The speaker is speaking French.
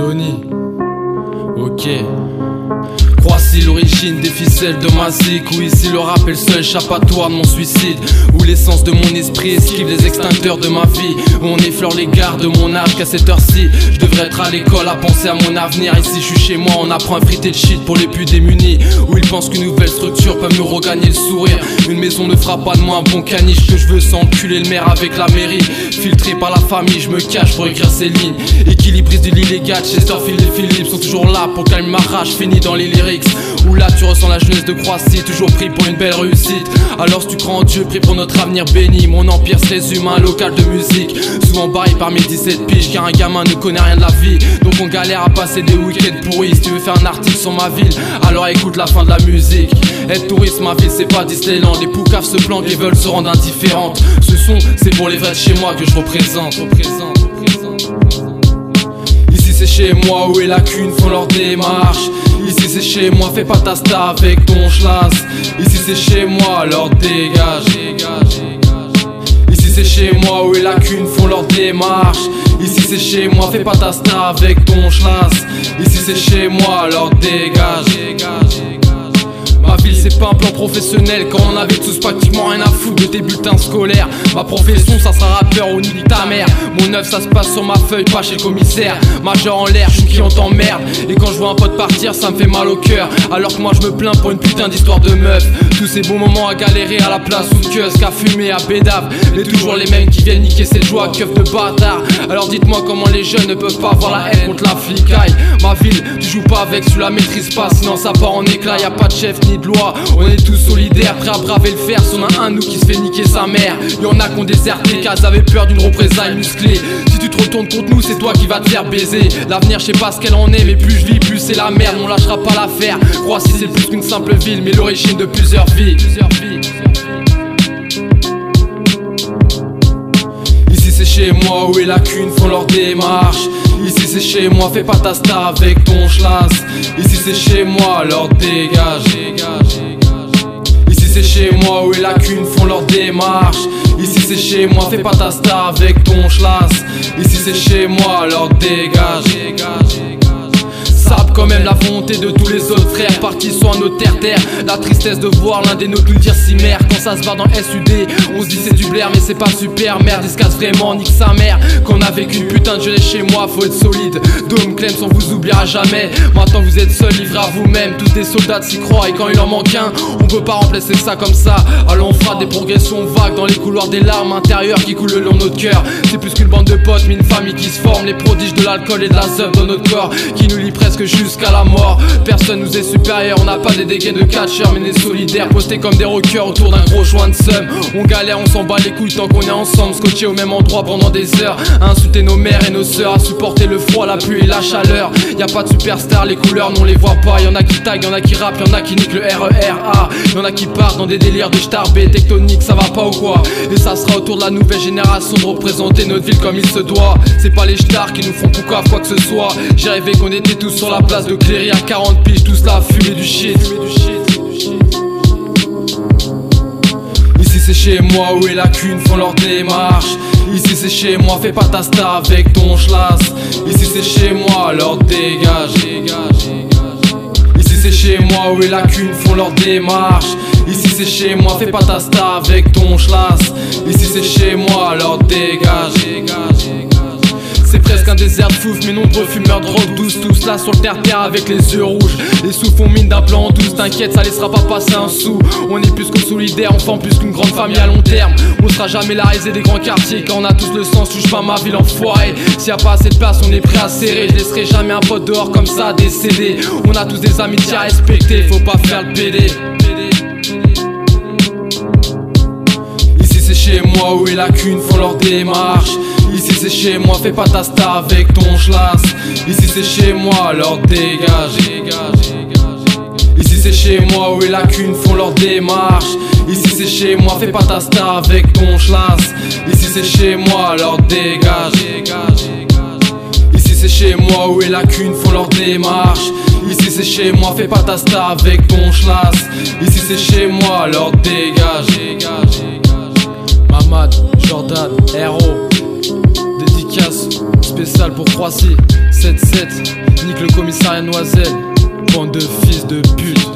Donny, ok. Croissy, l'origine des ficelles de ma zik. Où ici le rap est le seul échappatoire de mon suicide. Où l'essence de mon esprit esquive les extincteurs de ma vie. Où on effleure les gares de mon âge qu'à cette heure-ci je devrais être à l'école à penser à mon avenir. Ici je suis chez moi, on apprend à friter le shit pour les plus démunis. Où ils pensent qu'une nouvelle structure peut me regagner le sourire. Une maison ne fera pas de moi un bon caniche. Que je veux sans enculer le maire avec la mairie. Filtré par la famille, je me cache pour écrire ces lignes. Équilibriste de l'illégal, Chesterfield et Philippe sont toujours là pour calmer ma rage finie dans les lyrics. Où là tu ressens la jeunesse de Croissy, toujours pris pour une belle réussite. Alors si tu crois en Dieu, prie pour notre avenir béni. Mon empire se résume à un local de musique, souvent barré par mes 17 piges, car un gamin ne connaît rien de la vie. Donc on galère à passer des week-ends pourris. Si tu veux faire un article sur ma ville, alors écoute la fin de la musique. Être touriste, ma ville c'est pas Disneyland. Les poucaves se planquent et veulent se rendre indifférentes. Ce son c'est pour les vrais de chez moi que je représente. Ici c'est chez moi où les lacunes font leur démarche. Ici c'est chez moi, fais pas ta star avec ton schlass. Ici c'est chez moi, alors dégage. Ici c'est chez moi où les lacunes font leur démarche. Ici c'est chez moi, fais pas ta star avec ton schlass. Ici c'est chez moi, alors dégage. Ma ville c'est pas un plan professionnel quand on avait tous pratiquement rien à foutre de tes bulletins scolaires. Ma profession ça sera rappeur ou nique ta mère. Mon œuvre ça se passe sur ma feuille, pas chez le commissaire. Majeur en l'air, je qui on t'emmerde. Et quand je vois un pote partir ça me fait mal au cœur. Alors que moi je me plains pour une putain d'histoire de meuf. Tous ces beaux moments à galérer à la place ou de kiosque, à fumer, à bédave. Mais toujours les mêmes qui viennent niquer cette joie, keuf de bâtard. Alors dites-moi comment les jeunes ne peuvent pas avoir la haine contre la flicaille. Ma ville, tu joues pas avec, tu la maîtrises pas, sinon ça part en éclat. Y'a pas de chef ni de loi, on est tous solidaires, prêts à braver le fer. Si on a un de nous qui se fait niquer sa mère, y'en a qu'on déserté car ils avaient peur d'une représaille musclée. Si tu te retournes contre nous, c'est toi qui vas te faire baiser. L'avenir, je sais pas ce qu'elle en est, mais plus je vis, plus c'est la merde. On lâchera pas l'affaire. Croissy c'est plus qu'une simple ville, mais l'origine de plusieurs vies. Ici c'est chez moi où les lacunes font leur démarche. Ici c'est chez moi, fais pas ta star avec ton schlass. Ici c'est chez moi, alors dégage. Ici c'est chez moi où les lacunes font leur démarche. Ici c'est chez moi, fais pas ta star avec ton schlass. Ici c'est chez moi, alors dégage. Quand même la volonté de tous les autres frères partis sur un autre terre. La tristesse de voir l'un des nôtres nous dire si mère. Quand ça se barre dans SUD, on se dit c'est du blaire mais c'est pas super. Merde, il se casse vraiment, nique sa mère. Qu'on a vécu une putain de jeunesse chez moi, faut être solide. Dome Clems, on vous oubliera jamais. Maintenant vous êtes seuls, livrés à vous-même. Tous des soldats s'y croient et quand il en manque un, on peut pas remplacer ça comme ça. Alors on fera des progressions vagues dans les couloirs des larmes intérieures qui coulent le long de notre cœur. C'est plus qu'une bande de potes mais une famille qui se forme. Les prodiges de l'alcool et de la zeuf dans notre corps qui nous lie presque jusqu'à la mort. Personne nous est supérieur, on n'a pas des dégaines de catcheurs mais des solidaires postés comme des rockers autour d'un gros joint de seum. On galère, on s'en bat les couilles tant qu'on est ensemble, scotchés au même endroit pendant des heures, à insulter nos mères et nos sœurs, à supporter le froid, la pluie et la chaleur. Y'a pas de superstar, les couleurs on les voit pas. Y'en a qui taguent, y'en a qui rappent, y'en a qui niquent le RERA. Y'en a qui partent dans des délires de starbé tectonique, ça va pas ou quoi? Et ça sera au tour de la nouvelle génération de représenter notre ville comme il se doit. C'est pas les stars qui nous font poucave quoi que ce soit. J'ai rêvé qu'on était tous sur la place de Cléry à 40 piges, tous là à fumer du shit. Ici c'est chez moi où les lacunes font leur démarche. Ici c'est chez moi, fais pas ta star avec ton schlass. Ici c'est chez moi, alors dégage. Ici c'est chez moi où les lacunes font leur démarche. Ici c'est chez moi, fais pas ta star avec ton schlass. Ici c'est chez moi, alors dégage. C'est presque un désert de fouf, mais nombreux fumeurs de drogue douce. Tous là sur le terre-terre avec les yeux rouges. Les sous font mine d'un plan en douce. T'inquiète, ça laissera pas passer un sou. On est plus que solidaires, on forme plus qu'une grande famille à long terme. On sera jamais la risée des grands quartiers. Quand on a tous le sens, touche pas ma ville enfoirée. S'il y a pas assez de place, on est prêt à serrer. Je laisserai jamais un pote dehors comme ça décédé. On a tous des amitiés à respecter, faut pas faire le PD. Ici c'est chez moi où les lacunes font leur démarche. Ici c'est chez moi, fais pas ta star avec ton schlass. Ici c'est chez moi, alors dégage. Ici c'est chez moi où les lacunes font leur démarche. Ici c'est chez moi, fais pas ta star avec ton schlass. Ici c'est chez moi, alors dégage. Ici c'est chez moi où les lacunes font leur démarche. Ici c'est chez moi, fais pas ta star avec ton schlass. Ici c'est chez moi, alors dégage. Mamad, Jordan, Hero. Dédicace spécial pour Croissy. 7-7, nique le commissariat Noiselle. Bande de fils de pute.